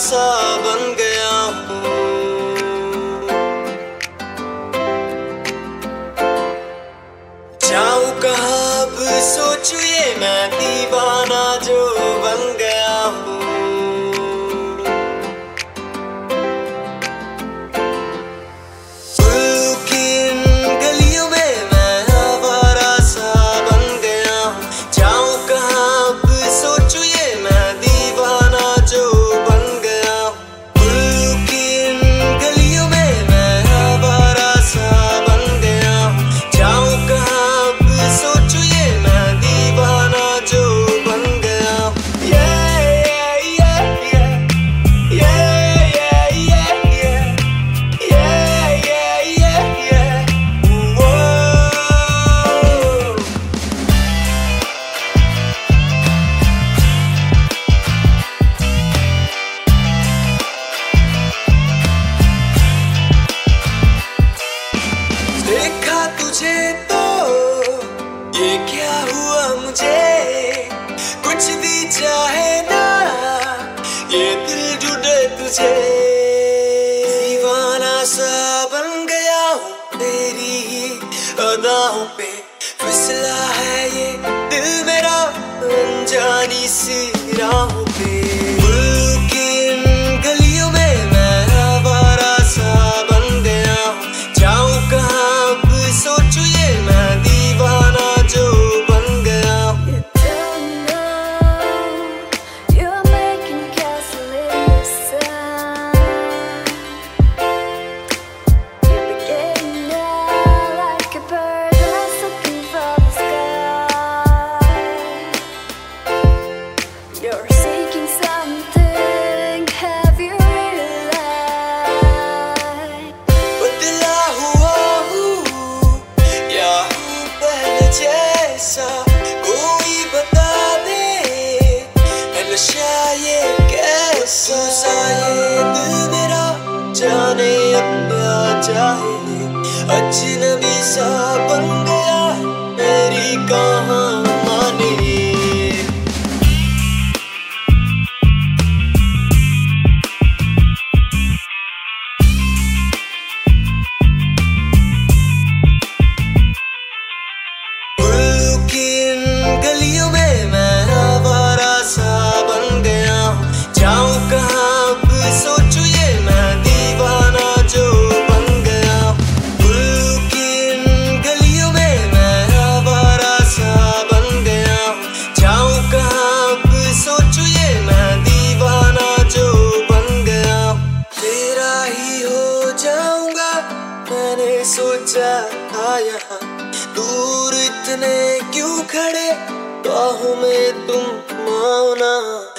सा बन गया हूँ। जाऊँ कहाँ अब सोचूं ये मैं दीवाना जो बन गया हूँ। उल्लू की इन गलियों में मैं आवारा सा बन गया हूँ। जाऊँ कहाँ अब सोचूं ये मैं दीवाना जो बन गया हूँ। उल्लू की इन गलियों में मैं आवारा सा बन गया हूँ। जाऊँ कहाँ सोचूं ये मैं दीवाना जो बन गया हूँ। देखा तुझे तो ये क्या हुआ मुझे, कुछ भी चाहे ना ये दिल जुड़े तुझे। दीवाना सा बन गया हूँ तेरी ही अदाओं पे, फिसला है ये दिल मेरा अनजानी सी राहों पे। उल्लू की इन गलियों में मैं आवारा सा बन गया हूँ। जाऊँ कहाँ अब सोचूं ये मैं दीवाना जो बन गया हूँ। जैसा कोई बता दे नशा ये कैसा सा ये दिल मेरा जाने अपना चाहे, अजनबी सा बन गया मेरी कहाँ माने। गलियों में मैं आवारा सा बन गया हूँ। जाऊँ कहाँ अब सोचूं ये मैं दीवाना जो बन गया हूँ। उल्लू की इन गलियों में मैं आवारा सा बन गया हूँ। जाऊँ कहाँ अब सोचूं ये मैं दीवाना जो बन गया हूँ। तेरा ही हो जाऊंगा मैंने सोचा था, यहाँ दूर इतने क्यों खड़े बाहों में तुम आओ ना।